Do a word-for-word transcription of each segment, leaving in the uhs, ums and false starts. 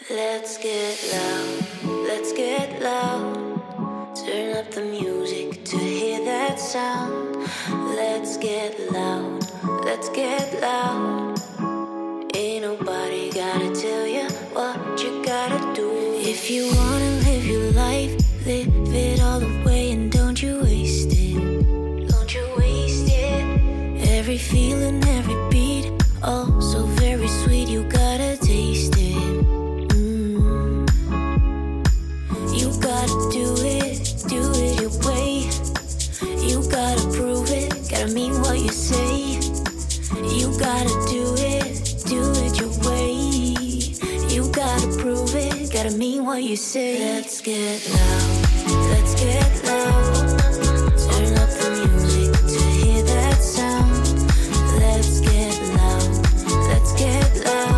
Let's get loud, let's get loud. Turn up the music to hear that sound. Let's get loud, let's get loud. Ain't nobody gotta tell you what you gotta do. If you wanna live your life, live it all the way and don't you waste it. Don't you waste it. Every feeling, every beat, oh so very sweet, you gotta taste it. You gotta do it, do it your way. You gotta prove it, gotta mean what you say. You gotta do it, do it your way. You gotta prove it, gotta mean what you say. Let's get loud, let's get loud. Turn up the music to hear that sound. Let's get loud, let's get loud.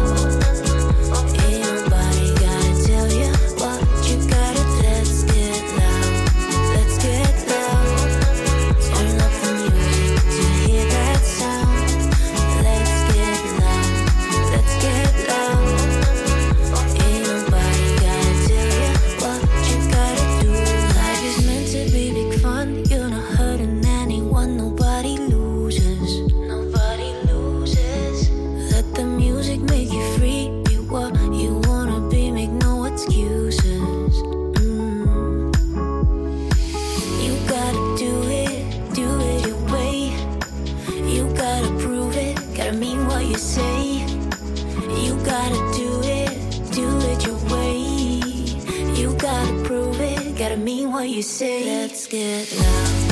What you say. Let's get loud.